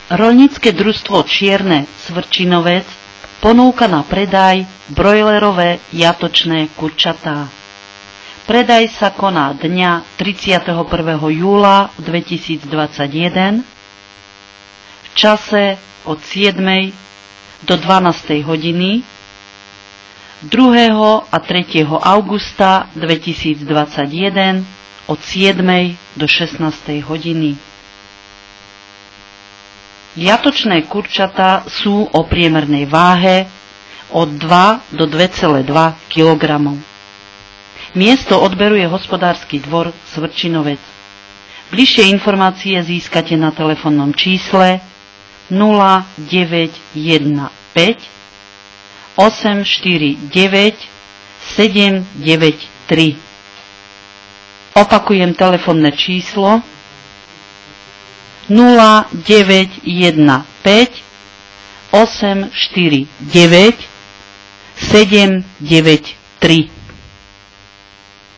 Roľnícke družstvo Čierne Svrčinovec ponúka na predaj brojlerové jatočné kurčatá. Predaj sa koná dňa 31. júla 2021 v čase od 7. do 12. hodiny 2. a 3. augusta 2021 od 7. do 16. hodiny. Jatočné kurčatá sú o priemernej váhe od 2 do 2,2 kg. Miesto odberu je hospodársky dvor Svrčinovec. Bližšie informácie získate na telefónnom čísle 0915 849 793. Opakujem telefónne číslo 0915 849 793.